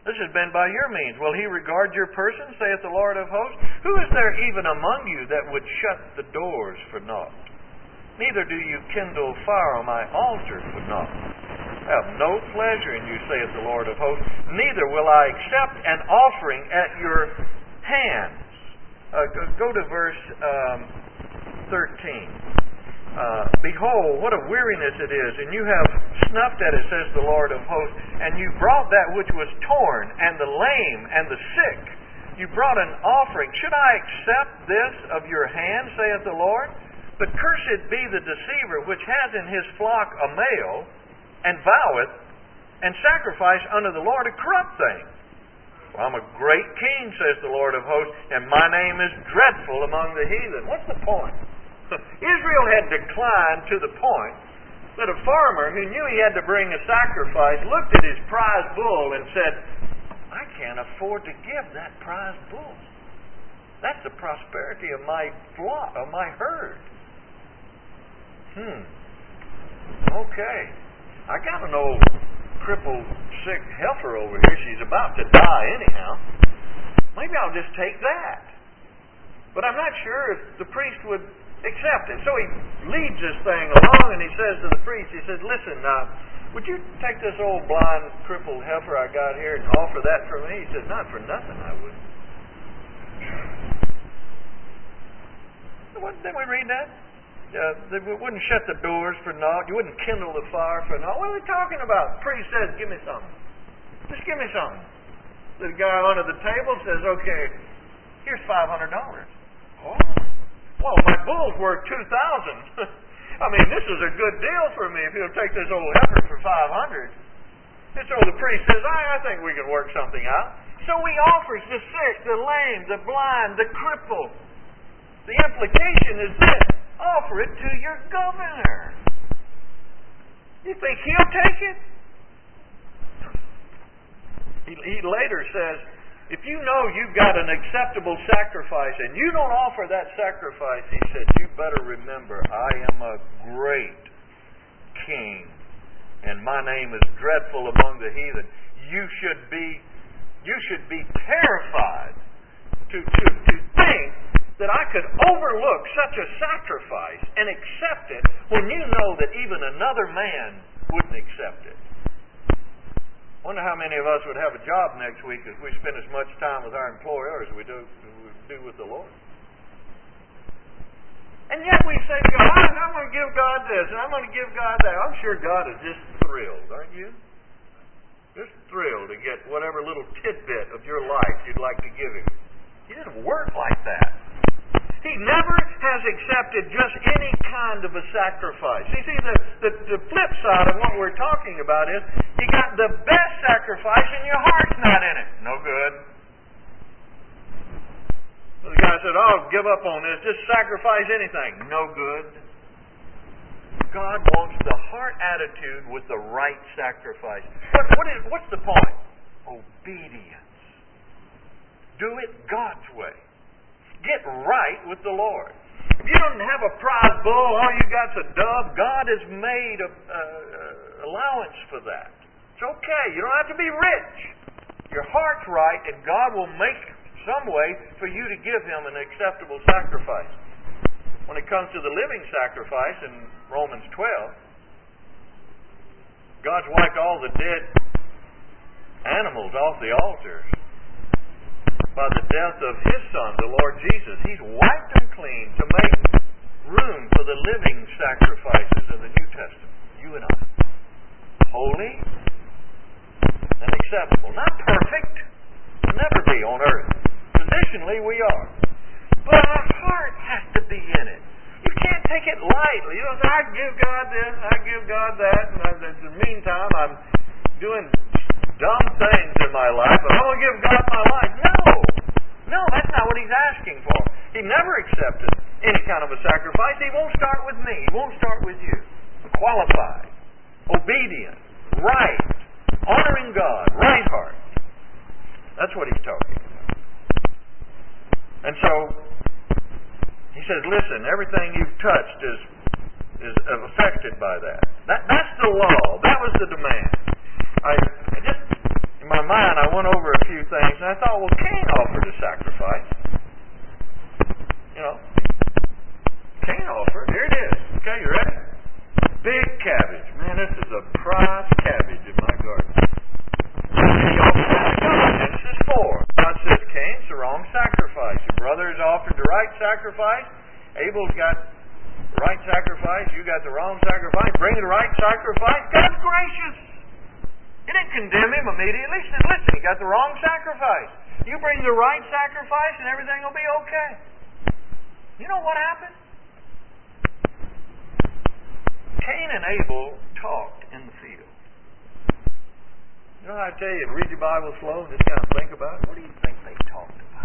This has been by your means. Will he regard your person, saith the Lord of hosts? Who is there even among you that would shut the doors for naught? Neither do you kindle fire on my altar for naught. I have no pleasure in you, saith the Lord of hosts. Neither will I accept an offering at your hands. Uh, go, go to verse um, thirteen. Uh, Behold, what a weariness it is, and you have snuffed at it, says the Lord of hosts, and you brought that which was torn, and the lame, and the sick. You brought an offering. Should I accept this of your hand, saith the Lord? But cursed be the deceiver which has in his flock a male, and voweth, and sacrifice unto the Lord a corrupt thing. Well, I'm a great king, says the Lord of hosts, and my name is dreadful among the heathen. What's the point? Israel had declined to the point that a farmer who knew he had to bring a sacrifice looked at his prize bull and said, I can't afford to give that prize bull. That's the prosperity of my flock, of my herd. Hmm. Okay. I got an old crippled, sick heifer over here. She's about to die anyhow. Maybe I'll just take that. But I'm not sure if the priest would accept it. So he leads this thing along and he says to the priest, he says, listen, uh, would you take this old blind, crippled heifer I got here and offer that for me? He said, not for nothing I would. What, didn't we read that? Uh, they wouldn't shut the doors for naught. You wouldn't kindle the fire for naught. What are they talking about? The priest says, give me something. Just give me something. The guy under the table says, okay, here's five hundred dollars. Oh. Well, my bull's worth two thousand dollars. I mean, this is a good deal for me if he'll take this old heifer for five hundred dollars. And so the priest says, I, I think we can work something out. So he offers the sick, the lame, the blind, the crippled. The implication is this: offer it to your governor. You think he'll take it? He, he later says, if you know you've got an acceptable sacrifice and you don't offer that sacrifice, he said, you better remember, I am a great king and my name is dreadful among the heathen. You should be you should be terrified to, to, to think that I could overlook such a sacrifice and accept it when you know that even another man wouldn't accept it. I wonder how many of us would have a job next week if we spend as much time with our employer as we do, we do with the Lord. And yet we say, God, I'm going to give God this, and I'm going to give God that. I'm sure God is just thrilled, aren't you? Just thrilled to get whatever little tidbit of your life you'd like to give Him. He doesn't work like that. He never has accepted just any kind of a sacrifice. You see, the, the, the flip side of what we're talking about is you got the best sacrifice and your heart's not in it. No good. The guy said, oh, give up on this. Just sacrifice anything. No good. God wants the heart attitude with the right sacrifice. What, what is, what's the point? Obedience. Do it God's way. Get right with the Lord. If you don't have a prize bull, all you got's a dove, God has made a, a, a allowance for that. It's okay. You don't have to be rich. Your heart's right, and God will make some way for you to give Him an acceptable sacrifice. When it comes to the living sacrifice in Romans twelve, God's wiped all the dead animals off the altars by the death of His Son, the Lord Jesus. He's wiped them clean to make room for the living sacrifices of the New Testament. You and I. Holy and acceptable. Not perfect. We'll never be on earth. Positionally, we are. But our heart has to be in it. You can't take it lightly. You know, I give God this, I give God that, and in the meantime, I'm doing dumb things in my life, but I'm going to give God my life. No! No, that's not what He's asking for. He never accepted any kind of a sacrifice. He won't start with me. He won't start with you. Qualified, obedient, right, honoring God, right heart. That's what He's talking about. And so, He says, listen, everything you've touched is is affected by that. That that's the law. That was the demand. I, I just, in my mind, I went over the right sacrifice, God's gracious. He didn't condemn him immediately. He said, listen, you got the wrong sacrifice. You bring the right sacrifice and everything will be okay. You know what happened? Cain and Abel talked in the field. You know how I tell you, read your Bible slow and just kind of think about it? What do you think they talked about?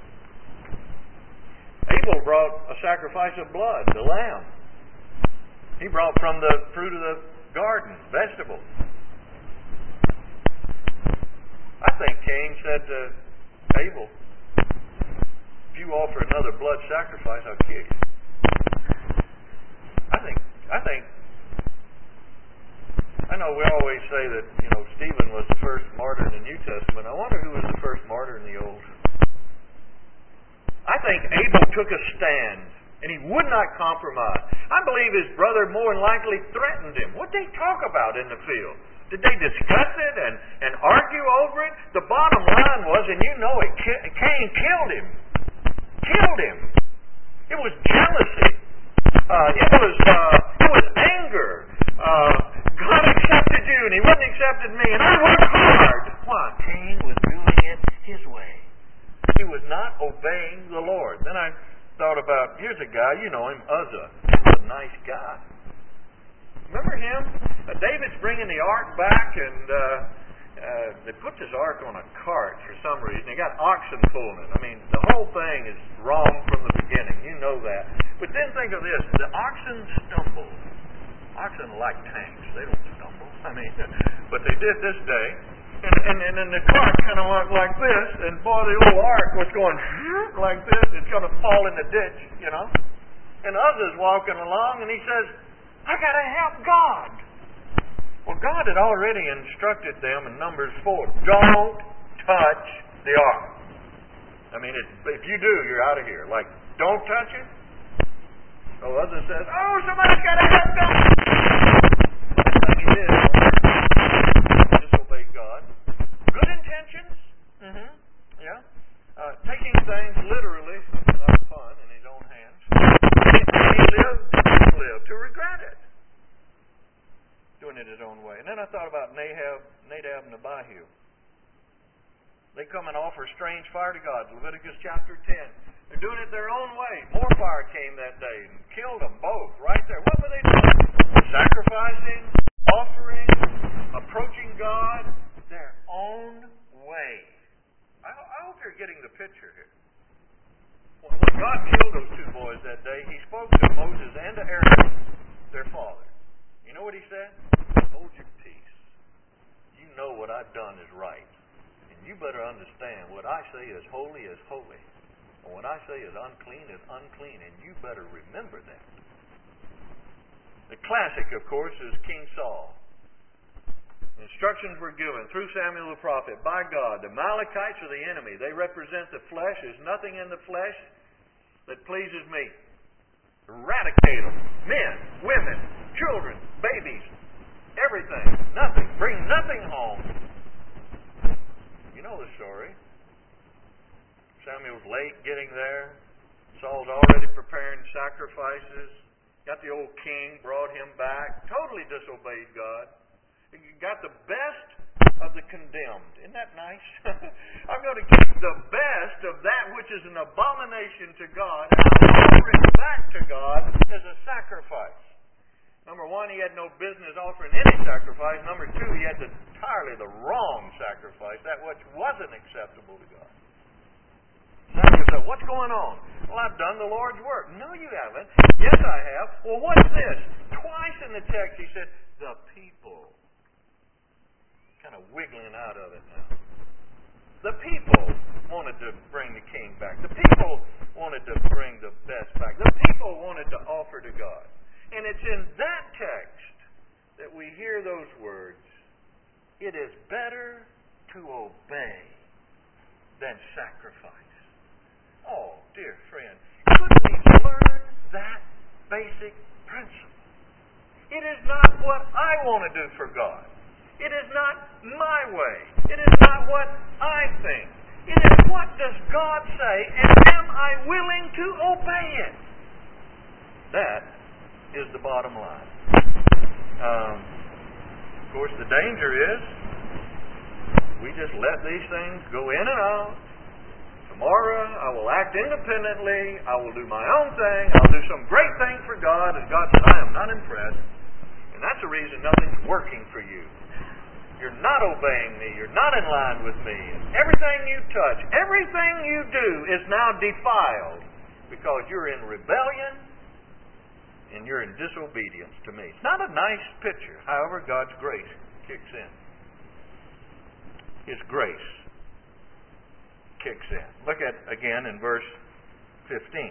Abel brought a sacrifice of blood, the lamb. He brought from the fruit of the garden, vegetables. I think Cain said to Abel, if you offer another blood sacrifice, I'll kill you. I think, I think, I know we always say that, you know, Stephen was the first martyr in the New Testament. I wonder who was the first martyr in the Old. I think Abel took a stand, and he would not compromise. I believe his brother more than likely threatened him. What did they talk about in the field? Did they discuss it and, and argue over it? The bottom line was, and you know it, Cain killed him. Killed him. It was jealousy. Uh, it was uh, it was anger. Uh, God accepted you and He wouldn't accepted me, and I worked hard. Why? Cain was doing it his way. He was not obeying the Lord. Then I thought about, here's a guy, you know him, Uzzah. He was a nice guy. Remember him? Uh, David's bringing the ark back, and uh, uh, they put this ark on a cart for some reason. They got oxen pulling it. I mean, the whole thing is wrong from the beginning. You know that. But then think of this. The oxen stumbled. Oxen are like tanks. They don't stumble. I mean, but they did this day. And, and, and then the cart kind of went like this, and boy, the old ark was going like this. It's going to fall in the ditch, you know. And Uzzah's walking along, and he says, I got to help God. Well, God had already instructed them in Numbers four, don't touch the ark. I mean, it, if you do, you're out of here. Like, don't touch it. So Uzzah says, oh, somebody's got to help God. That's what he did. Disobeyed God. Good intentions. Mm-hmm. Yeah. Uh, taking things literally, not fun, in his own hands. He lived, lived to regret it. Doing it his own way. And then I thought about Nahab, Nadab and Abihu. They come and offer strange fire to God. Leviticus chapter ten. They're doing it their own way. More fire came that day and killed them both right there. What were they doing? Sacrificing, offering, approaching God their own way. I, I hope you're getting the picture here. When God killed those two boys that day, He spoke to Moses and to Aaron, their father. You know what He said? Hold your peace. You know what I've done is right. And you better understand what I say is holy is holy. And what I say is unclean is unclean. And you better remember that. The classic, of course, is King Saul. Instructions were given through Samuel the prophet by God. The Amalekites are the enemy. They represent the flesh. There's nothing in the flesh that pleases me. Eradicate them. Men, women, children, babies, everything. Nothing. Bring nothing home. You know the story. Samuel's late getting there. Saul's already preparing sacrifices. Got the old king, brought him back. Totally disobeyed God. He got the best of the condemned. Isn't that nice? I'm going to keep the best of that which is an abomination to God, and I'll offer it back to God as a sacrifice. Number one, he had no business offering any sacrifice. Number two, he had the, entirely the wrong sacrifice, that which wasn't acceptable to God. Samuel said, what's going on? Well, I've done the Lord's work. No, you haven't. Yes, I have. Well, what's this? Twice in the text he said, the people. Kind of wiggling out of it now. The people wanted to bring the king back. The people wanted to bring the best back. The people wanted to offer to God. And it's in that text that we hear those words, it is better to obey than sacrifice. Oh, dear friend, couldn't we learn that basic principle? It is not what I want to do for God. It is not my way. It is not what I think. It is what does God say, and am I willing to obey it? That is the bottom line. I course, the danger is we just let these things go in and out. Tomorrow I will act independently. I will do my own thing. I'll do some great thing for God. And God said, I am not impressed. And that's the reason nothing's working for you. You're not obeying me. You're not in line with me. And everything you touch, everything you do is now defiled because you're in rebellion and you're in disobedience to me. It's not a nice picture. However, God's grace kicks in. His grace kicks in. Look at again in verse fifteen.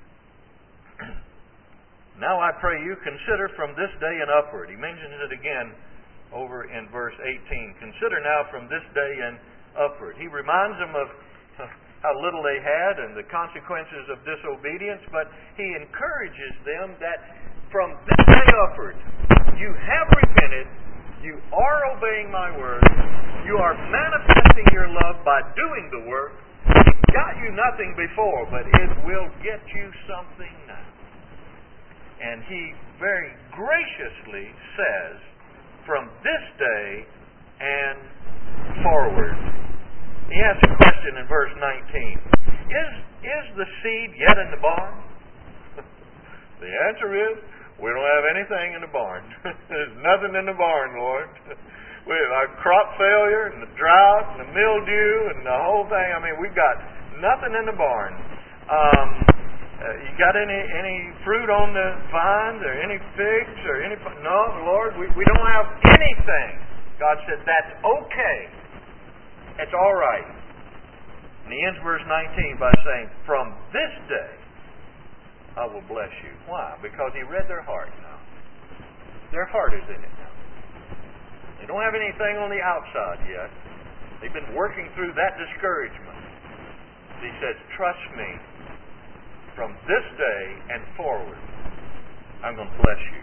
Now I pray you consider from this day and upward. He mentions it again over in verse eighteen. Consider now from this day and upward. He reminds them of how little they had and the consequences of disobedience, but he encourages them that from this day upward, you have repented, you are obeying my word, you are manifesting your love by doing the work. It got you nothing before, but it will get you something now. And he very graciously says, from this day and forward. He asks a question in verse nineteen. Is, is the seed yet in the barn? The answer is, we don't have anything in the barn. There's nothing in the barn, Lord. We have our crop failure and the drought and the mildew and the whole thing. I mean, we've got nothing in the barn. Um, uh, you got any any fruit on the vines or any figs or any? No, Lord, we, we don't have anything. God said, that's okay. It's all right. And he ends verse nineteen by saying, from this day I will bless you. Why? Because he read their heart now. Their heart is in it now. They don't have anything on the outside yet. They've been working through that discouragement. He says, trust me. From this day and forward, I'm going to bless you.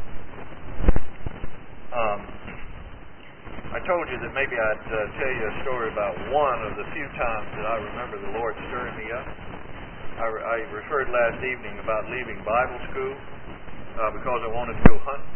Um, I told you that maybe I'd uh, tell you a story about one of the few times that I remember the Lord stirring me up. I, re- I referred last evening about leaving Bible school uh, because I wanted to go hunting.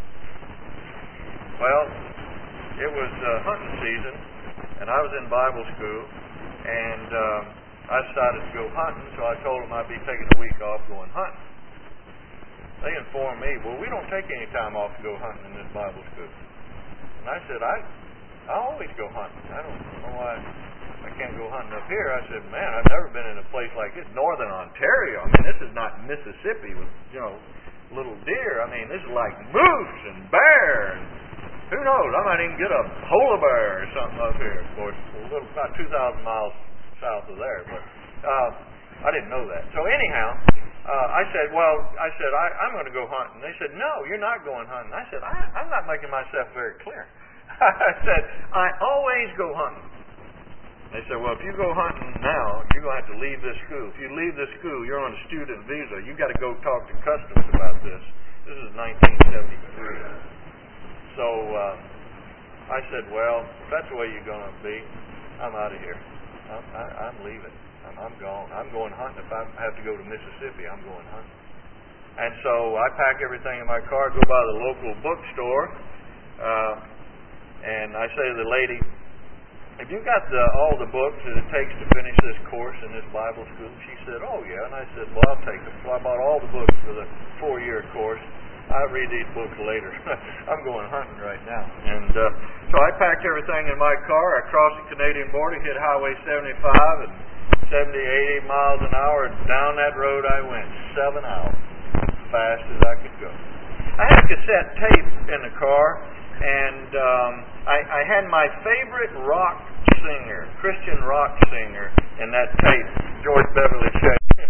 Well, it was uh, hunting season, and I was in Bible school, and um, I decided to go hunting, so I told them I'd be taking a week off going hunting. They informed me, well, we don't take any time off to go hunting in this Bible school. And I said, I, I always go hunting. I don't know why I can't go hunting up here. I said, man, I've never been in a place like this. Northern Ontario. I mean, this is not Mississippi with, you know, little deer. I mean, this is like moose and bear. And who knows? I might even get a polar bear or something up here. Of course, a little, about two thousand miles south of there. But uh, I didn't know that. So anyhow, uh, I said, well, I said, I, I'm going to go hunting. They said, no, you're not going hunting. I said, I, I'm not making myself very clear. I said, I always go hunting. They said, well, if you go hunting now, you're going to have to leave this school. If you leave this school, you're on a student visa. You've got to go talk to customs about this. This is nineteen seventy-three. So uh, I said, well, if that's the way you're going to be, I'm out of here. I'm, I, I'm leaving. I'm, I'm gone. I'm going hunting. If I have to go to Mississippi, I'm going hunting. And so I pack everything in my car, go by the local bookstore, uh, and I say to the lady, have you got the, all the books that it takes to finish this course in this Bible school? She said, oh, yeah. And I said, well, I'll take them. So I bought all the books for the four-year course. I read these books later. I'm going hunting right now. And uh, so I packed everything in my car. I crossed the Canadian border, hit Highway seventy-five, and seventy, eighty miles an hour. And down that road I went, seven hours, as fast as I could go. I had a cassette tape in the car, and um, I, I had my favorite rock singer, Christian rock singer, in that tape, George Beverly Shea.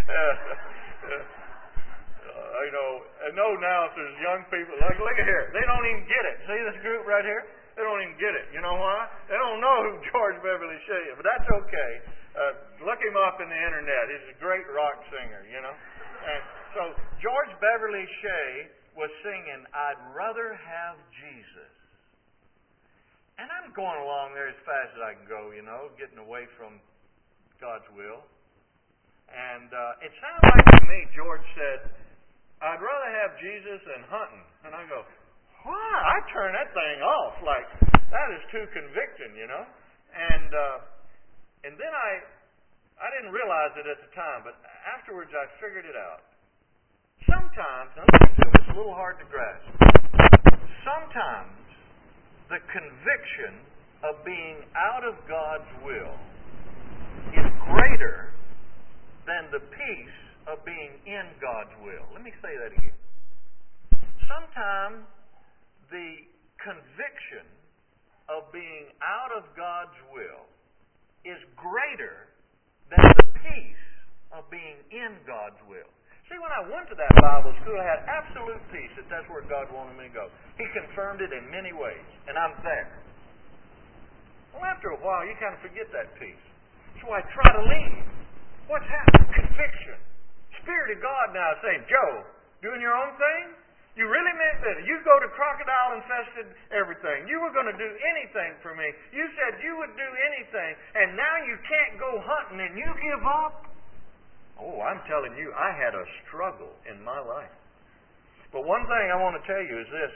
You know, I know now if there's young people, like, look at here, they don't even get it. See this group right here? They don't even get it. You know why? They don't know who George Beverly Shea is, but that's okay. Uh, look him up in the internet. He's a great rock singer, you know. And so George Beverly Shea was singing, I'd Rather Have Jesus. And I'm going along there as fast as I can go, you know, getting away from God's will. And uh, it sounded like to me, George said, I'd rather have Jesus than hunting. And I go, why? I turned that thing off. Like, that is too convicting, you know. And uh, and then I I didn't realize it at the time, but afterwards I figured it out. Sometimes, now listen to me, it's a little hard to grasp. Sometimes the conviction of being out of God's will is greater than the peace of being in God's will. Let me say that again. Sometimes the conviction of being out of God's will is greater than the peace of being in God's will. See, when I went to that Bible school, I had absolute peace that that's where God wanted me to go. He confirmed it in many ways, and I'm there. Well, after a while, you kind of forget that peace. So I try to leave. What's happened? Conviction. Spirit of God now saying, Joe, doing your own thing? You really meant that. You go to crocodile-infested everything. You were going to do anything for me. You said you would do anything, and now you can't go hunting and you give up? Oh, I'm telling you, I had a struggle in my life. But one thing I want to tell you is this.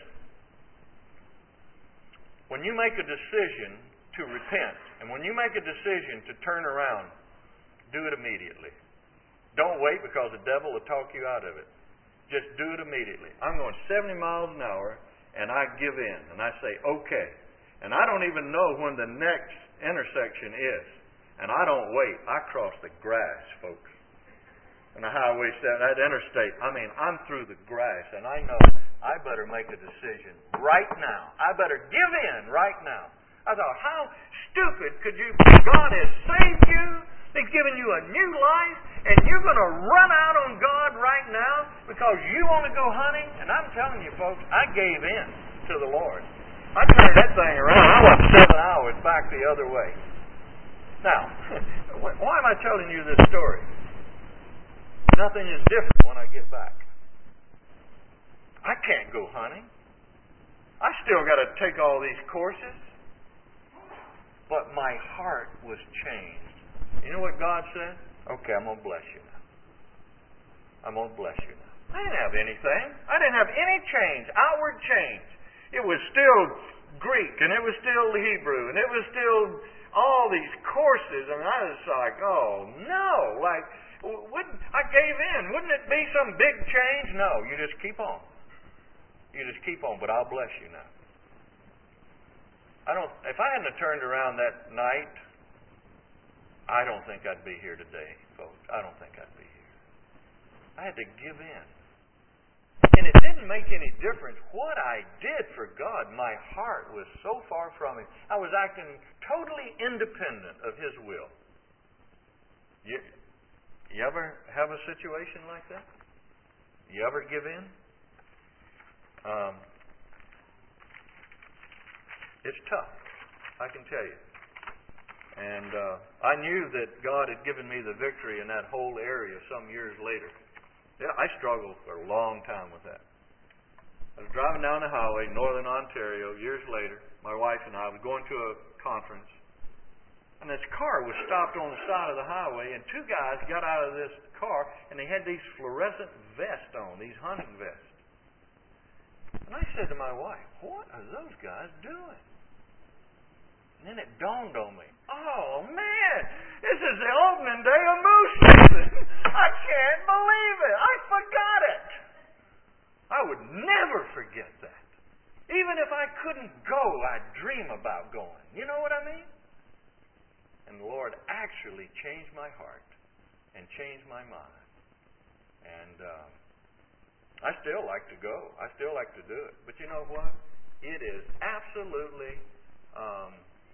When you make a decision to repent, and when you make a decision to turn around, do it immediately. Don't wait because the devil will talk you out of it. Just do it immediately. I'm going seventy miles an hour, and I give in, and I say, okay. And I don't even know when the next intersection is. And I don't wait. I cross the grass, folks. And the highway, that interstate, I mean, I'm through the grass, and I know I better make a decision right now. I better give in right now. I thought, how stupid could you be? God has saved you. He's given you a new life, and you're going to run out on God right now because you want to go hunting? And I'm telling you, folks, I gave in to the Lord. I turned that thing around. I went seven hours back the other way. Now, why am I telling you this story? Nothing is different when I get back. I can't go hunting. I still got to take all these courses. But my heart was changed. You know what God said? Okay, I'm going to bless you now. I'm going to bless you now. I didn't have anything. I didn't have any change, outward change. It was still Greek, and it was still Hebrew, and it was still all these courses. I mean, I was like, oh, no. Like, wouldn't I gave in. Wouldn't it be some big change? No, you just keep on. You just keep on, but I'll bless you now. I don't. If I hadn't turned around that night, I don't think I'd be here today, folks. I don't think I'd be here. I had to give in. And it didn't make any difference what I did for God. My heart was so far from Him. I was acting totally independent of His will. You, you ever have a situation like that? You ever give in? Um, it's tough, I can tell you. And uh, I knew that God had given me the victory in that whole area some years later. Yeah, I struggled for a long time with that. I was driving down the highway, northern Ontario, years later. My wife and I were going to a conference. And this car was stopped on the side of the highway, and two guys got out of this car, and they had these fluorescent vests on, these hunting vests. And I said to my wife, what are those guys doing? And then it dawned on me, oh man, this is the opening day of moose season. I can't believe it. I forgot it. I would never forget that. Even if I couldn't go, I'd dream about going. You know what I mean? And the Lord actually changed my heart and changed my mind. And uh, I still like to go. I still like to do it. But you know what? It is absolutely um,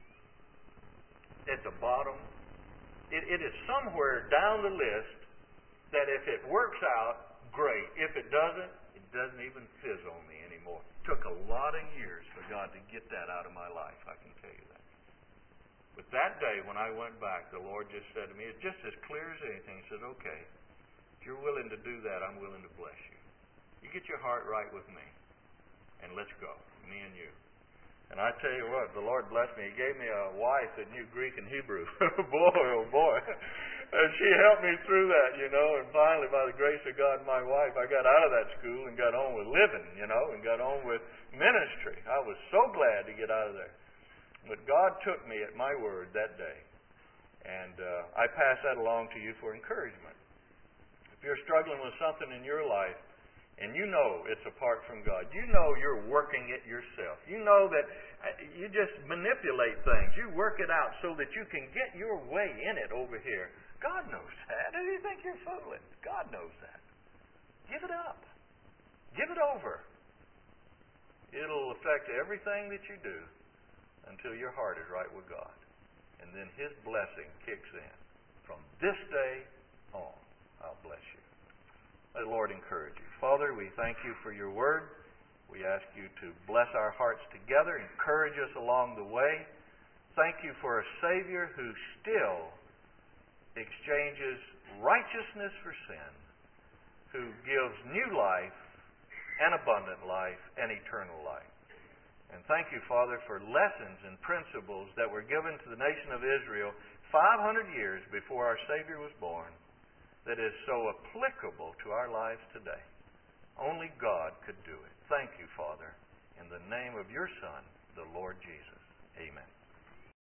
at the bottom. It, it is somewhere down the list that if it works out, great. If it doesn't, it doesn't even fizz on me anymore. It took a lot of years for God to get that out of my life, I can tell you that. But that day when I went back, the Lord just said to me, it's just as clear as anything. He said, okay, if you're willing to do that, I'm willing to bless you. You get your heart right with me, and let's go, me and you. And I tell you what, the Lord blessed me. He gave me a wife that knew Greek and Hebrew. boy, oh boy. And she helped me through that, you know, and finally, by the grace of God and my wife, I got out of that school and got on with living, you know, and got on with ministry. I was so glad to get out of there. But God took me at my word that day. And uh, I pass that along to you for encouragement. If you're struggling with something in your life, and you know it's apart from God, you know you're working it yourself. You know that you just manipulate things. You work it out so that you can get your way in it over here. God knows that. Who do you think you're fooling? God knows that. Give it up. Give it over. It'll affect everything that you do until your heart is right with God. And then His blessing kicks in. From this day on, I'll bless you. May the Lord encourage you. Father, we thank you for your word. We ask you to bless our hearts together, encourage us along the way. Thank you for a Savior who still exchanges righteousness for sin, who gives new life and abundant life and eternal life. And thank you, Father, for lessons and principles that were given to the nation of Israel five hundred years before our Savior was born, that is so applicable to our lives today. Only God could do it. Thank you, Father, in the name of your Son, the Lord Jesus. Amen.